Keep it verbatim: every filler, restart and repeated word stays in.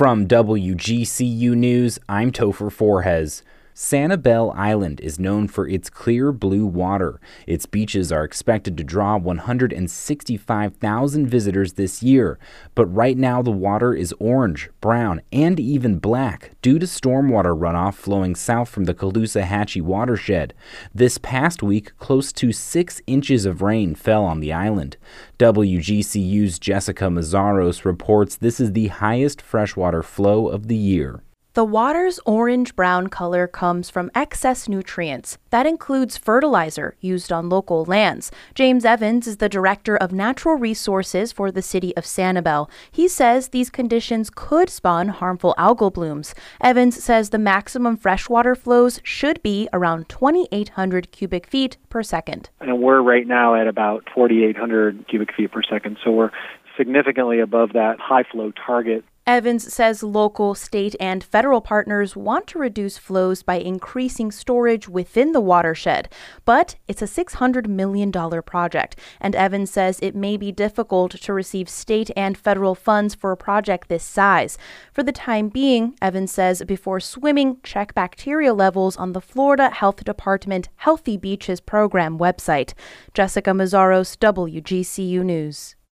From W G C U News, I'm Topher Forhes. Sanibel Island is known for its clear blue water. Its beaches are expected to draw one hundred sixty-five thousand visitors this year, but right now the water is orange, brown, and even black due to stormwater runoff flowing south from the Caloosahatchee watershed. This past week, close to six inches of rain fell on the island. W G C U's Jessica Mazzaros reports this is the highest freshwater flow of the year. The water's orange-brown color comes from excess nutrients. That includes fertilizer used on local lands. James Evans is the director of natural resources for the city of Sanibel. He says these conditions could spawn harmful algal blooms. Evans says the maximum freshwater flows should be around twenty-eight hundred cubic feet per second. And we're right now at about forty-eight hundred cubic feet per second, so we're significantly above that high flow target. Evans says local, state, and federal partners want to reduce flows by increasing storage within the watershed. But it's a six hundred million dollars project, and Evans says it may be difficult to receive state and federal funds for a project this size. For the time being, Evans says before swimming, check bacteria levels on the Florida Health Department Healthy Beaches program website. Jessica Mazzaros, W G C U News.